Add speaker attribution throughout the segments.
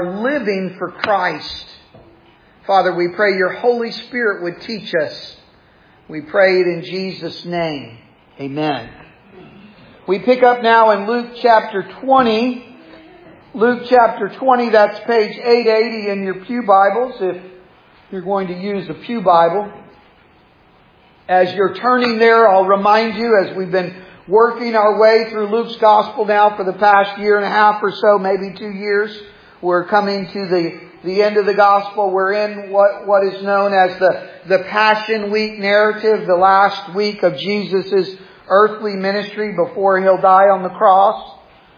Speaker 1: living for Christ. Father, we pray your Holy Spirit would teach us. We pray it in Jesus' name. Amen. We pick up now in Luke chapter 20. Luke chapter 20, that's page 880 in your pew Bibles, if you're going to use a pew Bible. As you're turning there, I'll remind you, as we've been working our way through Luke's Gospel now for the past year and a half or so, maybe 2 years, we're coming to the end of the Gospel. We're in what is known as the Passion Week narrative, the last week of Jesus' earthly ministry before He'll die on the cross.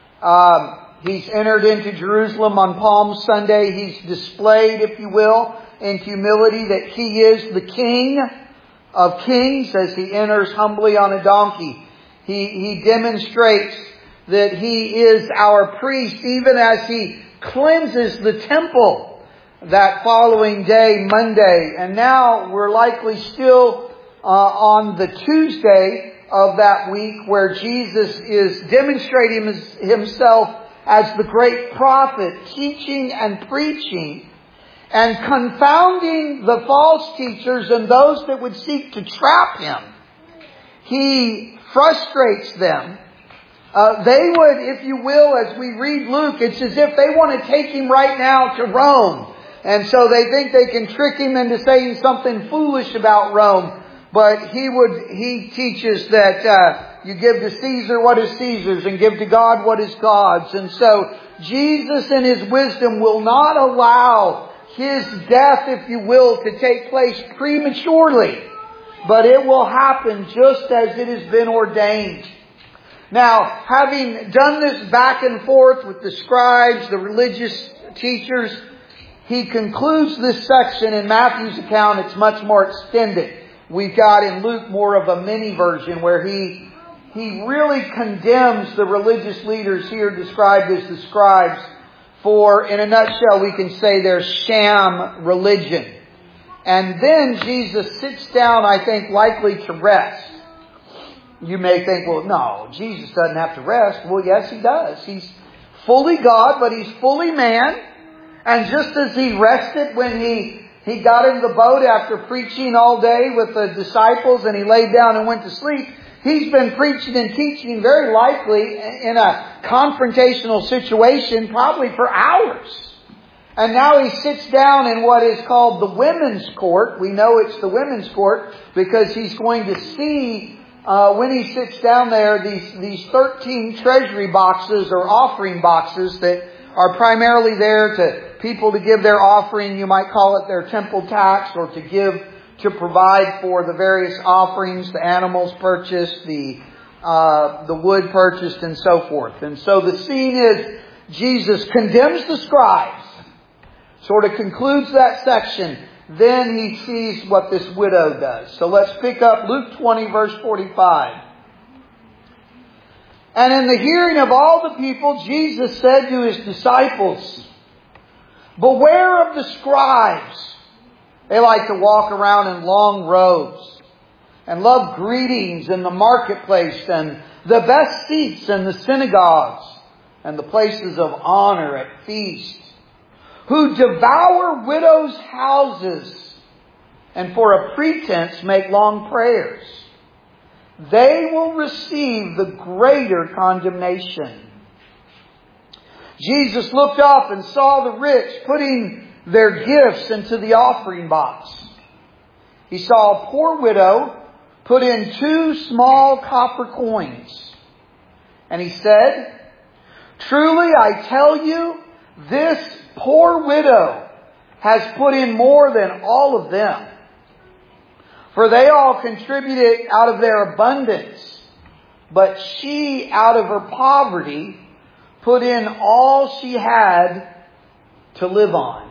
Speaker 1: He's entered into Jerusalem on Palm Sunday. He's displayed, if you will, in humility that He is the King of Kings as He enters humbly on a donkey. He demonstrates that He is our priest even as He cleanses the temple that following day, Monday. And now we're likely still on the Tuesday of that week where Jesus is demonstrating Himself as the great prophet, teaching and preaching and confounding the false teachers and those that would seek to trap Him. He frustrates them. They would, if you will, as we read Luke, it's as if they want to take Him right now to Rome. And so they think they can trick Him into saying something foolish about Rome. But He teaches that you give to Caesar what is Caesar's and give to God what is God's. And so Jesus in His wisdom will not allow His death, if you will, to take place prematurely. But it will happen just as it has been ordained. Now, having done this back and forth with the scribes, the religious teachers, He concludes this section in Matthew's account. It's much more extended. We've got in Luke more of a mini version where He really condemns the religious leaders here described as the scribes for, in a nutshell, we can say their sham religion. And then Jesus sits down, I think, likely to rest. You may think, well, no, Jesus doesn't have to rest. Well, yes, He does. He's fully God, but He's fully man. And just as He rested when He got in the boat after preaching all day with the disciples and He laid down and went to sleep, He's been preaching and teaching very likely in a confrontational situation probably for hours. And now He sits down in what is called the women's court. We know it's the women's court because He's going to see, when He sits down there, these 13 treasury boxes or offering boxes that are primarily there to people to give their offering. You might call it their temple tax, or to provide for the various offerings, the animals purchased, the wood purchased, and so forth. And so the scene is Jesus condemns the scribes, sort of concludes that section. Then He sees what this widow does. So let's pick up Luke 20, verse 45. And in the hearing of all the people, Jesus said to His disciples, "Beware of the scribes. They like to walk around in long robes and love greetings in the marketplace and the best seats in the synagogues and the places of honor at feasts, who devour widows' houses and for a pretense make long prayers. They will receive the greater condemnation." Jesus looked up and saw the rich putting their gifts into the offering box. He saw a poor widow put in 2 small copper coins. And He said, "Truly I tell you, this poor widow has put in more than all of them. For they all contributed out of their abundance, but she out of her poverty put in all she had to live on."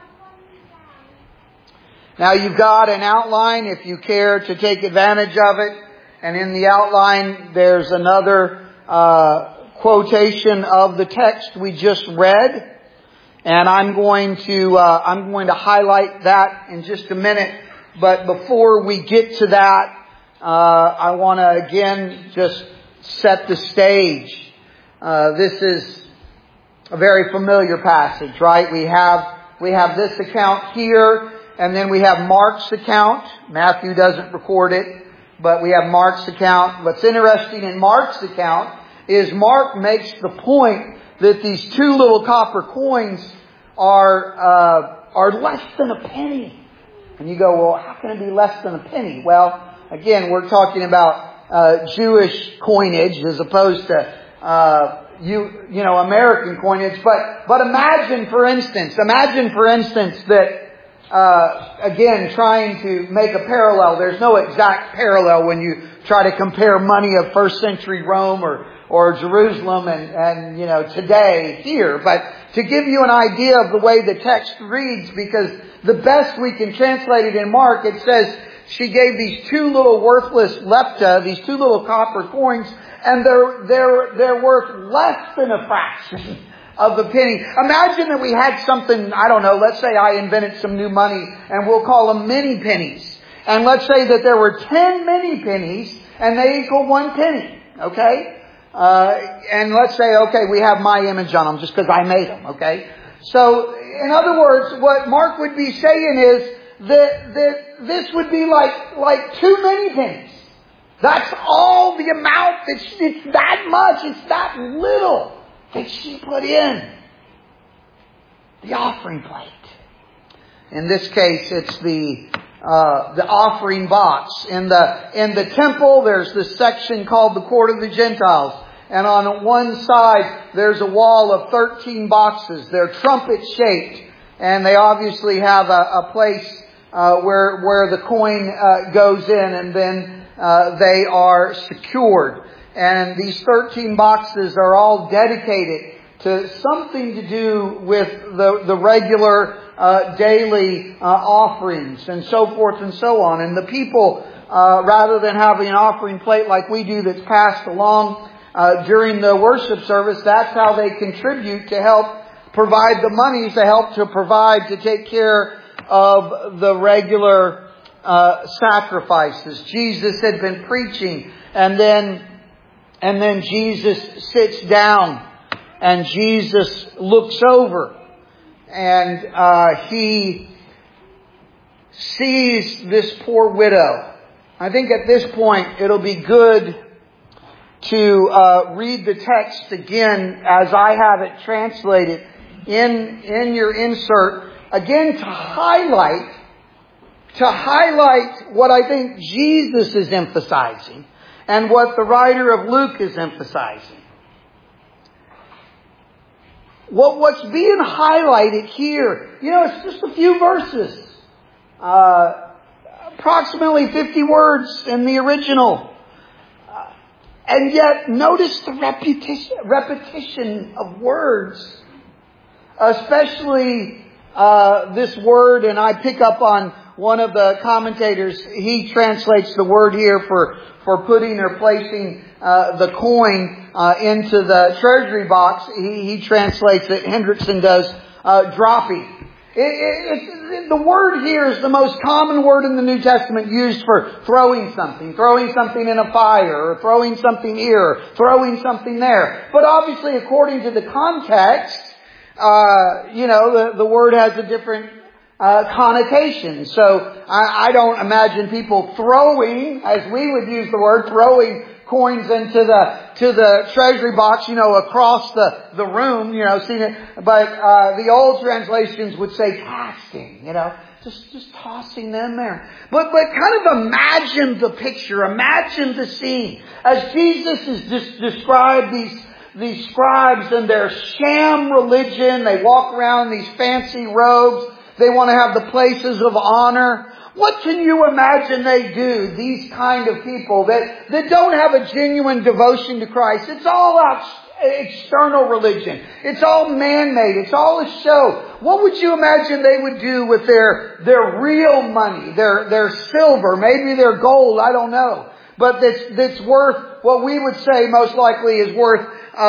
Speaker 1: Now you've got an outline if you care to take advantage of it. And in the outline there's another quotation of the text we just read. And I'm going to highlight that in just a minute. But before we get to that, I want to again just set the stage. This is a very familiar passage, right? We have this account here, and then we have Mark's account. Matthew doesn't record it, but we have Mark's account. What's interesting in Mark's account is Mark makes the point that these two little copper coins are less than a penny. And you go, well, how can it be less than a penny? Well, again, we're talking about Jewish coinage as opposed to American coinage. But imagine for instance that again, trying to make a parallel. There's no exact parallel when you try to compare money of first century Rome or Jerusalem and today here. But to give you an idea of the way the text reads, because the best we can translate it in Mark, it says she gave these two little worthless lepta, these two little copper coins, and they're worth less than a fraction of the penny. Imagine that we had something, I don't know, let's say I invented some new money and we'll call them mini pennies. And let's say that there were 10 mini pennies and they equal 1 penny. Okay? And let's say, okay, we have my image on them just because I made them. Okay? So, in other words, what Mark would be saying is that this would be like 2 mini pennies. That's all the amount it's that much, it's that little that she put in the offering plate. In this case, it's the offering box. In the temple, there's this section called the Court of the Gentiles. And on one side, there's a wall of 13 boxes. They're trumpet shaped. And they obviously have a place where the coin goes in, and then they are secured. And these 13 boxes are all dedicated to something to do with the regular daily offerings and so forth and so on. And the people, rather than having an offering plate like we do that's passed along during the worship service, that's how they contribute to help provide the monies to take care of the regular sacrifices. Jesus had been preaching, and then Jesus sits down and Jesus looks over and he sees this poor widow. I think at this point it'll be good to read the text again as I have it translated in your insert, again to highlight what I think Jesus is emphasizing and what the writer of Luke is emphasizing. What's being highlighted here, it's just a few verses. Approximately 50 words in the original. And yet, notice the repetition of words. Especially this word, and I pick up on one of the commentators. He translates the word here for putting or placing the coin into the treasury box. He translates it, Hendrickson does, dropping. The word here is the most common word in the New Testament used for throwing something in a fire, or throwing something here, or throwing something there. But obviously, according to the context, the word has a different connotation. So I don't imagine people throwing, as we would use the word, throwing coins into the treasury box, across the room, seeing it. But the old translations would say casting, just tossing them there. But kind of imagine the picture, imagine the scene as Jesus is described these scribes and their sham religion. They walk around in these fancy robes. They want to have the places of honor. What can you imagine they do, these kind of people that don't have a genuine devotion to Christ? It's all external religion. It's all man-made. It's all a show. What would you imagine they would do with their real money, their silver, maybe their gold, I don't know. But that's worth, what we would say most likely is worth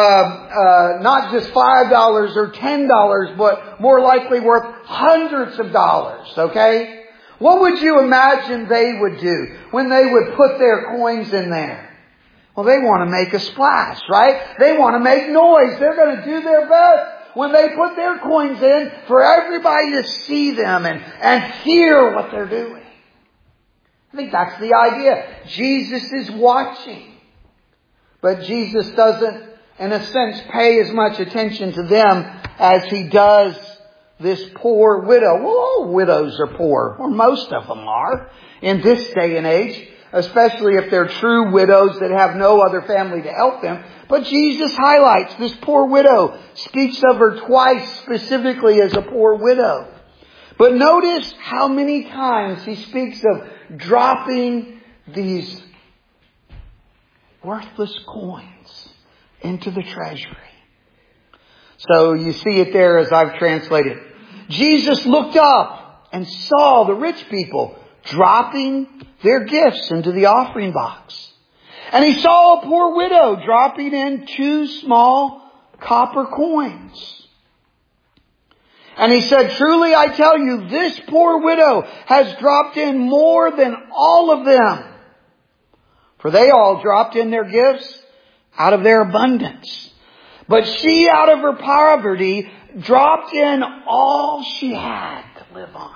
Speaker 1: not just $5 or $10, but more likely worth hundreds of dollars, okay? What would you imagine they would do when they would put their coins in there? Well, they want to make a splash, right? They want to make noise. They're going to do their best when they put their coins in for everybody to see them and hear what they're doing. I think that's the idea. Jesus is watching. But Jesus doesn't, in a sense, pay as much attention to them as He does this poor widow. Well, all widows are poor, or most of them are, in this day and age, especially if they're true widows that have no other family to help them. But Jesus highlights this poor widow, speaks of her twice specifically as a poor widow. But notice how many times He speaks of dropping these worthless coins into the treasury. So you see it there as I've translated. Jesus looked up and saw the rich people dropping their gifts into the offering box. And He saw a poor widow dropping in 2 small copper coins. And He said, truly I tell you, this poor widow has dropped in more than all of them. For they all dropped in their gifts out of their abundance. But she, out of her poverty, dropped in all she had to live on.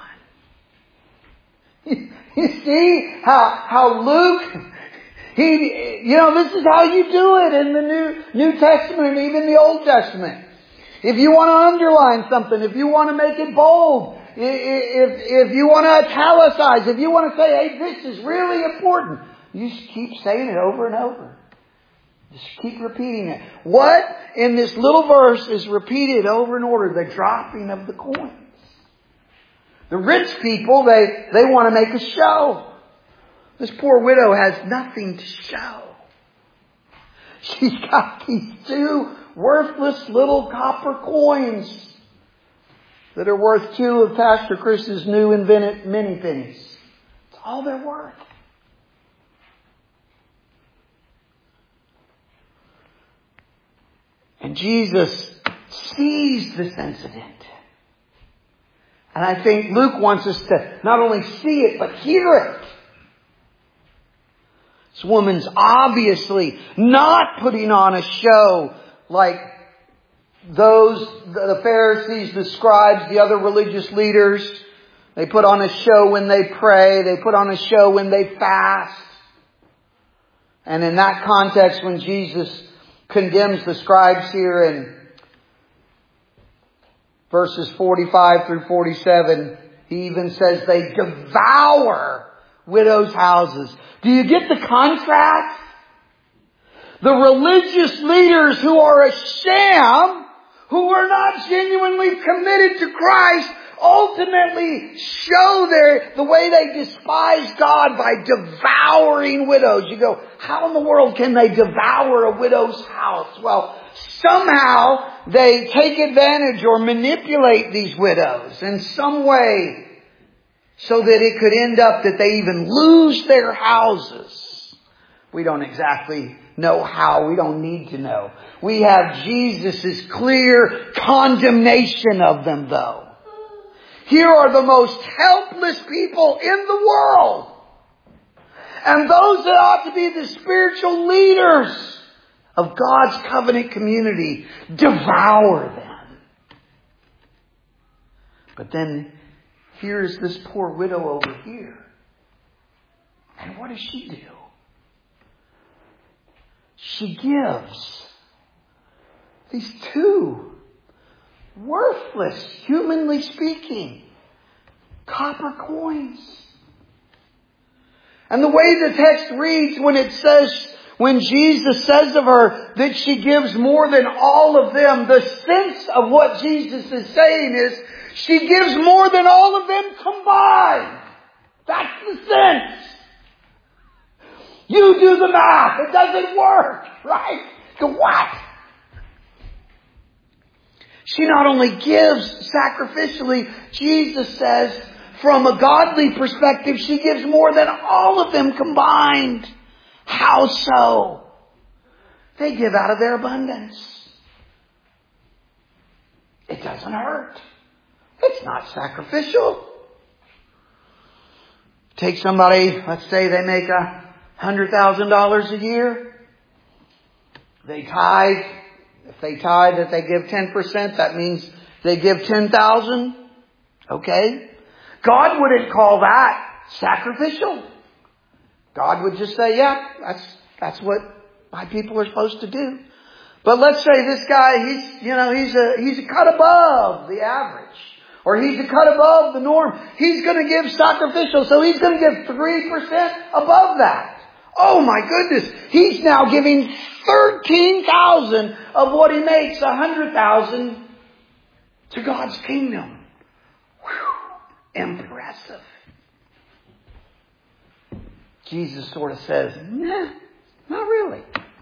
Speaker 1: You see how Luke, this is how you do it in the New Testament and even the Old Testament. If you want to underline something, if you want to make it bold, if you want to italicize, if you want to say, hey, this is really important, you just keep saying it over and over. Just keep repeating it. What in this little verse is repeated over and over? The dropping of the coins. The rich people, they want to make a show. This poor widow has nothing to show. She's got these 2 worthless little copper coins that are worth 2 of Pastor Chris's new invented mini pennies. It's all they're worth. And Jesus sees this incident. And I think Luke wants us to not only see it, but hear it. This woman's obviously not putting on a show like the Pharisees, the scribes, the other religious leaders. They put on a show when they pray. They put on a show when they fast. And in that context, when Jesus condemns the scribes here in verses 45 through 47, He even says they devour widows' houses. Do you get the contrast? The religious leaders who are a sham, who are not genuinely committed to Christ, ultimately show the way they despise God by devouring widows. You go, how in the world can they devour a widow's house? Well, somehow they take advantage or manipulate these widows in some way so that it could end up that they even lose their houses. We don't exactly know how. We don't need to know. We have Jesus' clear condemnation of them, though. Here are the most helpless people in the world. And those that ought to be the spiritual leaders of God's covenant community devour them. But then here's this poor widow over here. And what does she do? She gives these 2 worthless, humanly speaking, copper coins. And the way the text reads when Jesus says of her that she gives more than all of them, the sense of what Jesus is saying is she gives more than all of them combined. That's the sense. You do the math. It doesn't work, right? Go, what? She not only gives sacrificially, Jesus says, from a godly perspective, she gives more than all of them combined. How so? They give out of their abundance. It doesn't hurt. It's not sacrificial. Take somebody, let's say they make $100,000 a year. They tithe If they tithe, if they give 10%, that means they give 10,000. Okay? God wouldn't call that sacrificial. God would just say, yeah, that's what my people are supposed to do. But let's say this guy, he's a cut above the average. Or he's a cut above the norm. He's going to give sacrificial, so he's going to give 3% above that. Oh my goodness. He's now giving 13,000 of what he makes, 100,000 to God's kingdom. Whew, impressive. Jesus sort of says, nah, not really.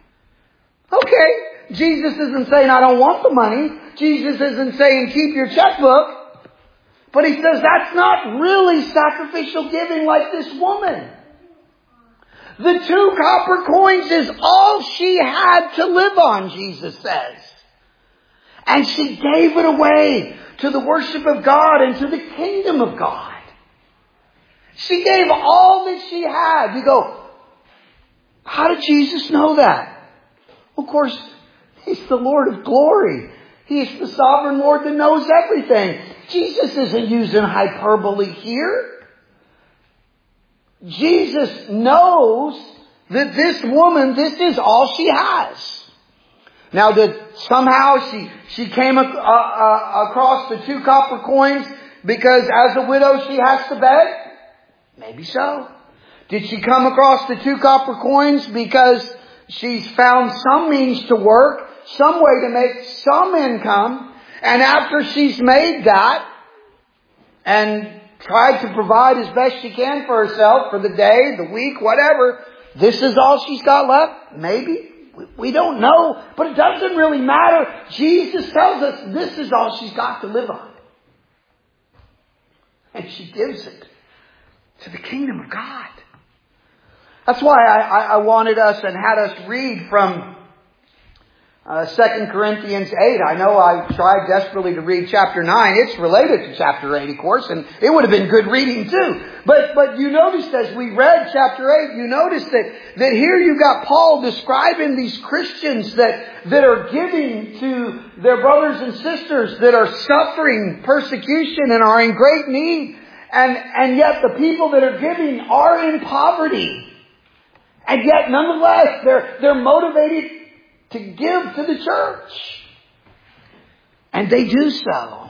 Speaker 1: Okay. Jesus isn't saying I don't want the money. Jesus isn't saying keep your checkbook. But he says that's not really sacrificial giving like this woman. The 2 copper coins is all she had to live on, Jesus says. And she gave it away to the worship of God and to the kingdom of God. She gave all that she had. You go, how did Jesus know that? Of course, He's the Lord of glory. He's the sovereign Lord that knows everything. Jesus isn't using hyperbole here. Jesus knows that this woman, this is all she has. Now that somehow she came across the 2 copper coins because as a widow she has to beg? Maybe so. Did she come across the 2 copper coins because she's found some means to work, some way to make some income, and after she's made that and tried to provide as best she can for herself for the day, the week, whatever, this is all she's got left? Maybe. We don't know, but it doesn't really matter. Jesus tells us this is all she's got to live on. And she gives it to the kingdom of God. That's why I wanted us and had us read from 2 Corinthians 8. I know I tried desperately to read chapter 9. It's related to chapter 8, of course, and it would have been good reading too. But you noticed as we read chapter 8, you noticed that here you got Paul describing these Christians that are giving to their brothers and sisters that are suffering persecution and are in great need. And yet the people that are giving are in poverty. And yet nonetheless, they're motivated to give to the church. And they do so.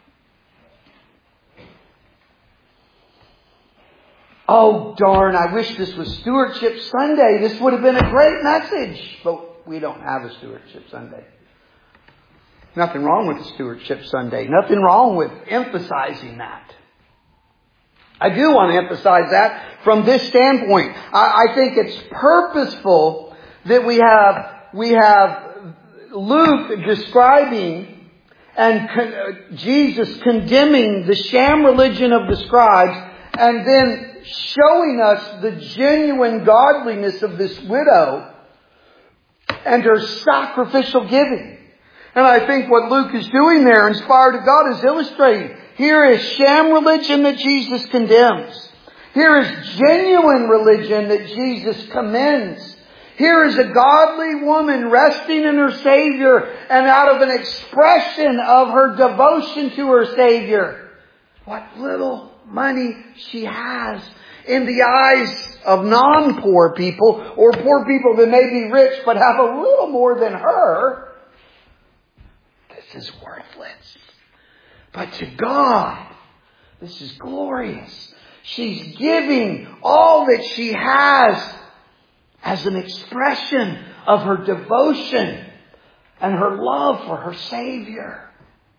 Speaker 1: Oh darn, I wish this was Stewardship Sunday. This would have been a great message. But we don't have a Stewardship Sunday. Nothing wrong with a Stewardship Sunday. Nothing wrong with emphasizing that. I do want to emphasize that from this standpoint. I think it's purposeful that we have Luke describing and Jesus condemning the sham religion of the scribes and then showing us the genuine godliness of this widow and her sacrificial giving. And I think what Luke is doing there, inspired of God, is illustrating. Here is sham religion that Jesus condemns. Here is genuine religion that Jesus commends. Here is a godly woman resting in her Savior and out of an expression of her devotion to her Savior. What little money she has in the eyes of non-poor people or poor people that may be rich but have a little more than her. This is worthless. But to God, this is glorious. She's giving all that she has as an expression of her devotion and her love for her Savior.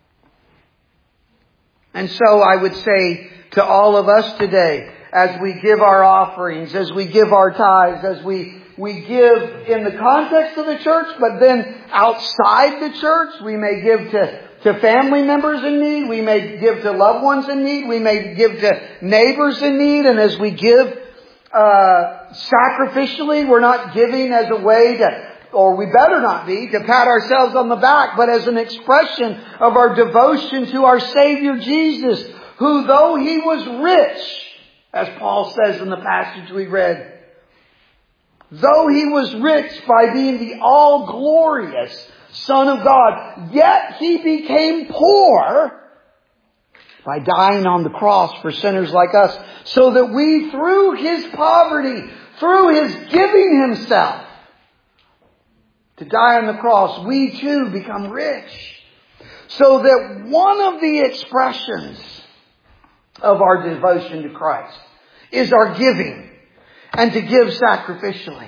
Speaker 1: And so I would say to all of us today, as we give our offerings, as we give our tithes, as we give in the context of the church, but then outside the church, we may give to family members in need. We may give to loved ones in need. We may give to neighbors in need. And as we give sacrificially, we're not giving as a way to, or we better not be, to pat ourselves on the back, but as an expression of our devotion to our Savior Jesus, who though He was rich, as Paul says in the passage we read, though He was rich by being the all-glorious Son of God. Yet He became poor by dying on the cross for sinners like us, so that we, through His poverty, through His giving Himself to die on the cross, we too become rich. So that one of the expressions of our devotion to Christ is our giving, and to give sacrificially.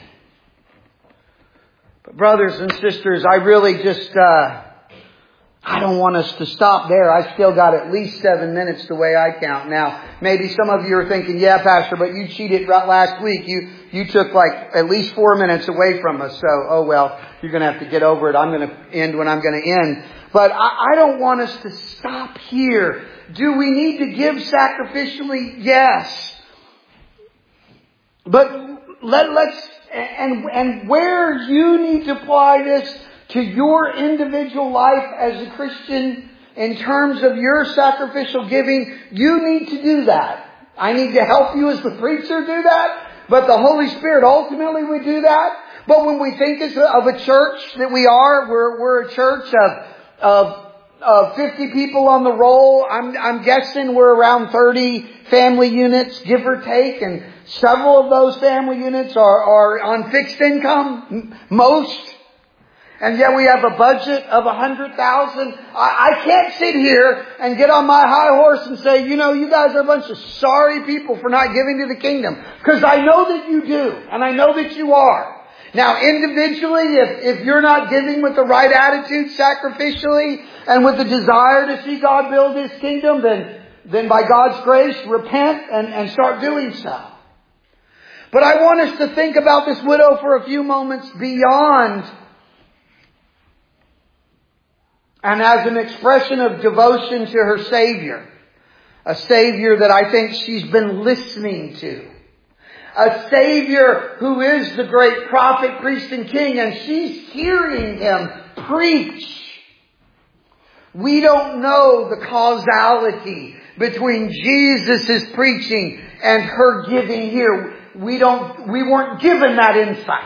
Speaker 1: But brothers and sisters, I really just, I don't want us to stop there. I still got at least 7 minutes the way I count. Now, maybe some of you are thinking, yeah, Pastor, but you cheated right last week. You took like at least 4 minutes away from us. So, oh well, you're going to have to get over it. I'm going to end when I'm going to end. But I don't want us to stop here. Do we need to give sacrificially? Yes. But let's, and where you need to apply this to your individual life as a Christian in terms of your sacrificial giving, you need to do that. I need to help you as the preacher do that, but the Holy Spirit ultimately would do that. But when we think of a church that we are, we're a church of 50 people on the roll. I'm guessing we're around 30 family units, give or take, and several of those family units are on fixed income, most. And yet we have a budget of $100,000. I can't sit here and get on my high horse and say, you guys are a bunch of sorry people for not giving to the kingdom. Because I know that you do. And I know that you are. Now, individually, if you're not giving with the right attitude sacrificially and with the desire to see God build His kingdom, then by God's grace, repent and start doing so. But I want us to think about this widow for a few moments beyond and as an expression of devotion to her Savior. A Savior that I think she's been listening to. A Savior who is the great prophet, priest, and king, and she's hearing Him preach. We don't know the causality between Jesus' preaching and her giving here. We weren't given that insight.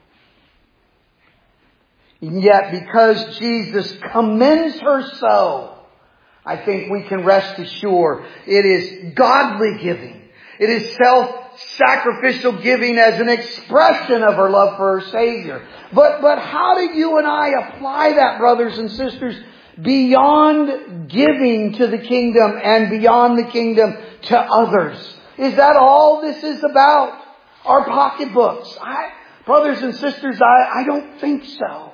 Speaker 1: And yet, because Jesus commends her so, I think we can rest assured it is godly giving. It is self-sacrificial giving as an expression of her love for her Savior. But how do you and I apply that, brothers and sisters, beyond giving to the kingdom and beyond the kingdom to others? Is that all this is about? Our pocketbooks? Brothers and sisters, I don't think so.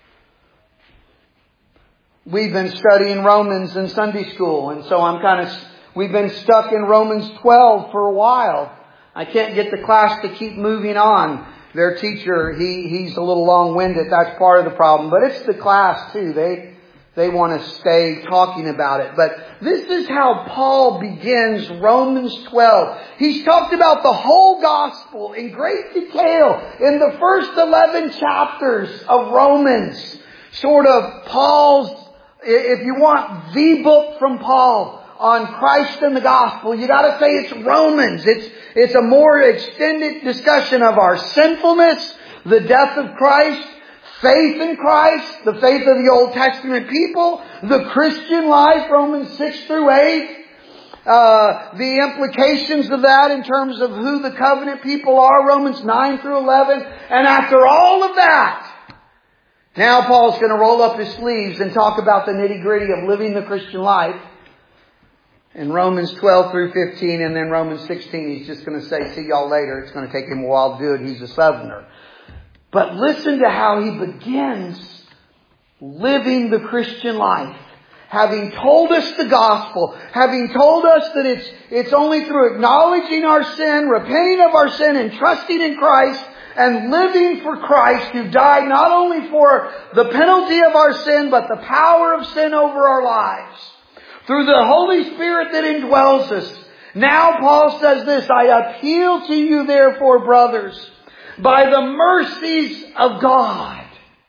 Speaker 1: We've been studying Romans in Sunday school, and so we've been stuck in Romans 12 for a while. I can't get the class to keep moving on. Their teacher, he's a little long-winded. That's part of the problem. But it's the class too. They want to stay talking about it. But this is how Paul begins Romans 12. He's talked about the whole gospel in great detail in the first 11 chapters of Romans. Sort of Paul's, if you want the book from Paul on Christ and the gospel, you got to say it's Romans. It's a more extended discussion of our sinfulness, the death of Christ, faith in Christ, the faith of the Old Testament people, the Christian life, Romans 6 through 8, the implications of that in terms of who the covenant people are, Romans 9 through 11. And after all of that, now Paul's going to roll up his sleeves and talk about the nitty-gritty of living the Christian life. In Romans 12 through 15, and then Romans 16, he's just going to say, see y'all later. It's going to take him a while to do it. He's a southerner. But listen to how he begins living the Christian life. Having told us the gospel, having told us that it's only through acknowledging our sin, repenting of our sin, and trusting in Christ, and living for Christ, who died not only for the penalty of our sin, but the power of sin over our lives. Through the Holy Spirit that indwells us. Now Paul says this, I appeal to you therefore, brothers, by the mercies of God.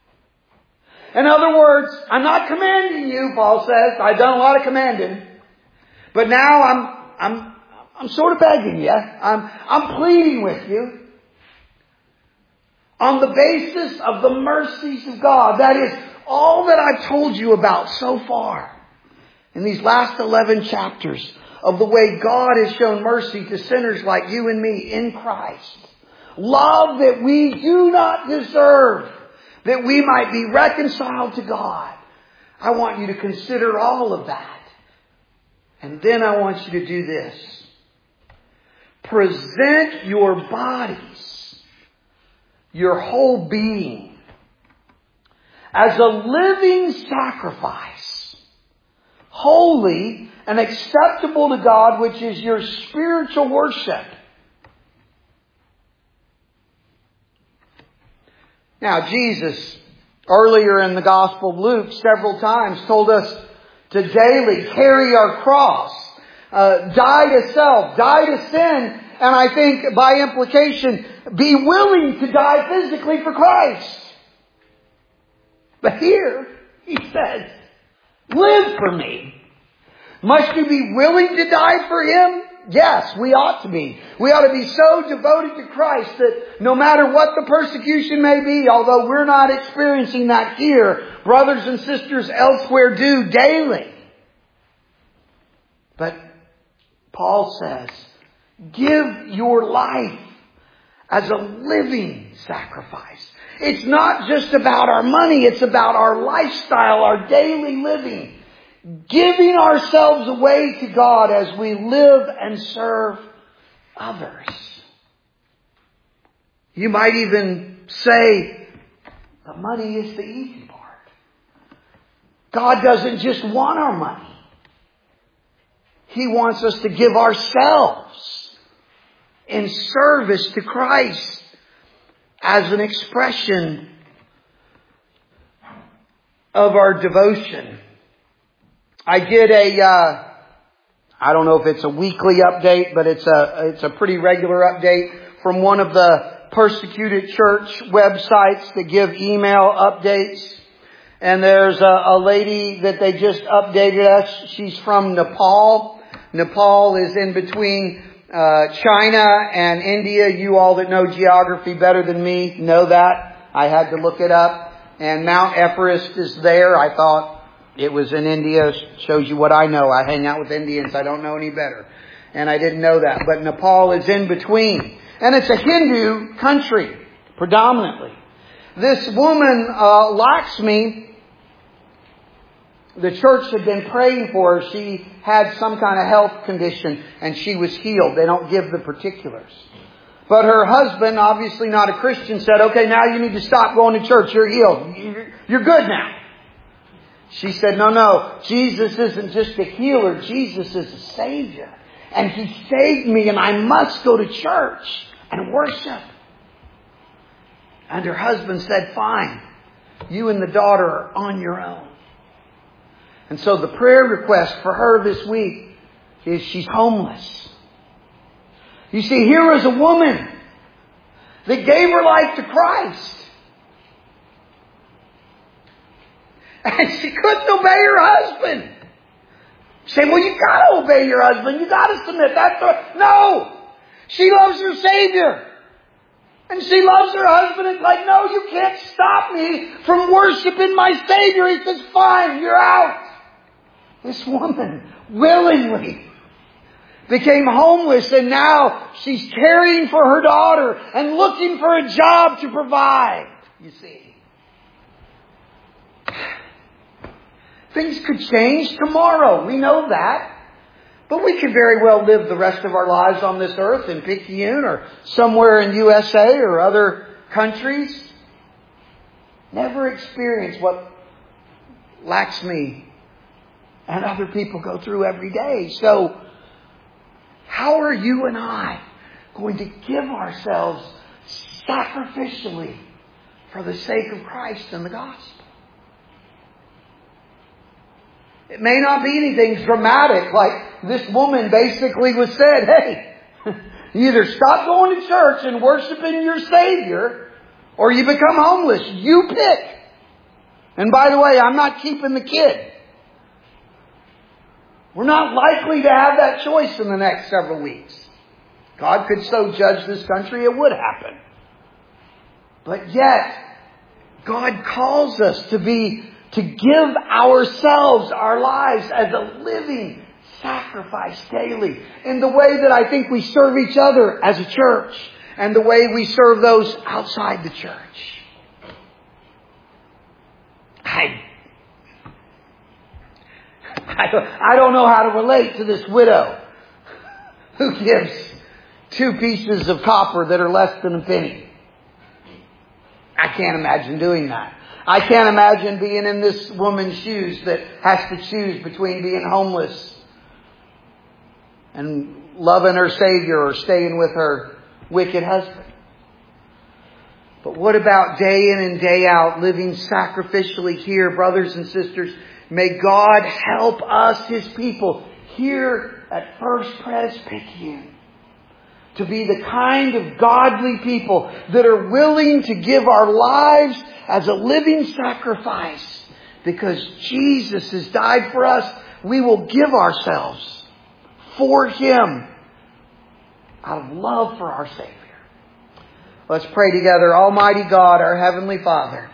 Speaker 1: In other words, I'm not commanding you, Paul says. I've done a lot of commanding. But now I'm sort of begging you. I'm pleading with you. On the basis of the mercies of God. That is, all that I've told you about so far in these last 11 chapters of the way God has shown mercy to sinners like you and me in Christ. Love that we do not deserve, that we might be reconciled to God. I want you to consider all of that. And then I want you to do this. Present your bodies, your whole being, as a living sacrifice, holy and acceptable to God, which is your spiritual worship. Now, Jesus, earlier in the Gospel of Luke, several times told us to daily carry our cross, die to self, die to sin, and I think by implication, be willing to die physically for Christ. But here, He says, live for me. Must you be willing to die for Him? Yes, we ought to be. We ought to be so devoted to Christ that no matter what the persecution may be, although we're not experiencing that here, brothers and sisters elsewhere do daily. But Paul says, give your life as a living sacrifice. It's not just about our money, it's about our lifestyle, our daily living. Giving ourselves away to God as we live and serve others. You might even say, the money is the easy part. God doesn't just want our money. He wants us to give ourselves in service to Christ as an expression of our devotion. I did I don't know if it's a weekly update, but it's a pretty regular update from one of the persecuted church websites that give email updates. And there's a lady that they just updated us. She's from Nepal. Nepal is in between China and India. You all that know geography better than me know that. I had to look it up. And Mount Everest is there. I thought it was in India. Shows you what I know. I hang out with Indians. I don't know any better. And I didn't know that. But Nepal is in between. And it's a Hindu country, predominantly. This woman, Lakshmi, the church had been praying for her. She had some kind of health condition and she was healed. They don't give the particulars. But her husband, obviously not a Christian, said, okay, now you need to stop going to church. You're healed. You're good now. She said, no, Jesus isn't just a healer. Jesus is a Savior. And He saved me and I must go to church and worship. And her husband said, fine. You and the daughter are on your own. And so the prayer request for her this week is she's homeless. You see, here is a woman that gave her life to Christ. And she couldn't obey her husband. Say, well, you got to obey your husband. You got to submit. No! She loves her Savior. And she loves her husband. It's like, no, you can't stop me from worshiping my Savior. He says, fine, you're out. This woman willingly became homeless and now she's caring for her daughter and looking for a job to provide. You see. Things could change tomorrow. We know that. But we could very well live the rest of our lives on this earth in Picayune or somewhere in USA or other countries. Never experience what Lakshmi and other people go through every day. So, how are you and I going to give ourselves sacrificially for the sake of Christ and the gospel? It may not be anything dramatic like this woman basically was said, hey, you either stop going to church and worshiping your Savior or you become homeless. You pick. And by the way, I'm not keeping the kid. We're not likely to have that choice in the next several weeks. God could so judge this country, it would happen. But yet, God calls us to be to give ourselves, our lives, as a living sacrifice daily. In the way that I think we serve each other as a church. And the way we serve those outside the church. I don't know how to relate to this widow who gives 2 pieces of copper that are less than a penny. I can't imagine doing that. I can't imagine being in this woman's shoes that has to choose between being homeless and loving her Savior or staying with her wicked husband. But what about day in and day out living sacrificially here, brothers and sisters? May God help us, His people, here at First Presbyterian, to be the kind of godly people that are willing to give our lives as a living sacrifice. Because Jesus has died for us, we will give ourselves for Him out of love for our Savior. Let's pray together. Almighty God, our Heavenly Father,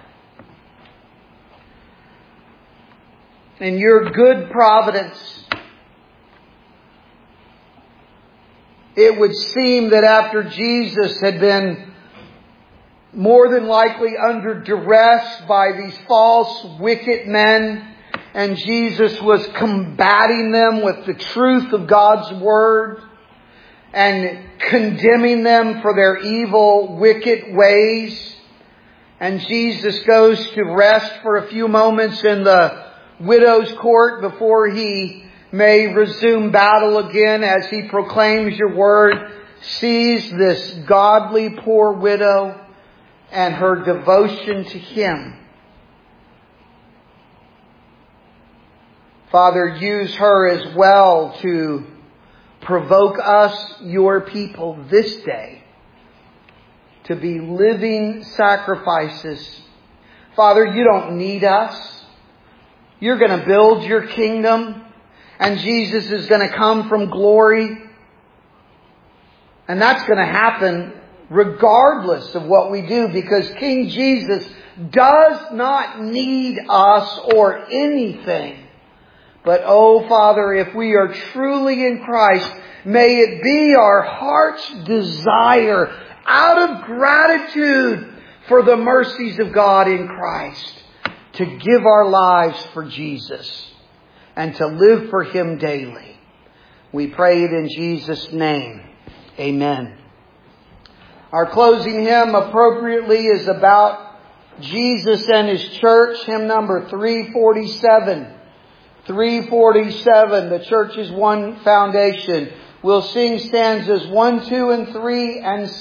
Speaker 1: in Your good providence, it would seem that after Jesus had been more than likely under duress by these false, wicked men, and Jesus was combating them with the truth of God's Word and condemning them for their evil, wicked ways. And Jesus goes to rest for a few moments in the widow's court before He may resume battle again as He proclaims Your Word, sees this godly poor widow and her devotion to Him. Father, use her as well to provoke us, Your people, this day to be living sacrifices. Father, You don't need us. You're going to build Your kingdom. And Jesus is going to come from glory. And that's going to happen regardless of what we do. Because King Jesus does not need us or anything. But, oh Father, if we are truly in Christ, may it be our heart's desire, out of gratitude for the mercies of God in Christ, to give our lives for Jesus and to live for Him daily. We pray it in Jesus' name. Amen. Our closing hymn appropriately is about Jesus and His church, hymn number 347. 347, the church's one foundation. We'll sing stanzas 1, 2, and 3 and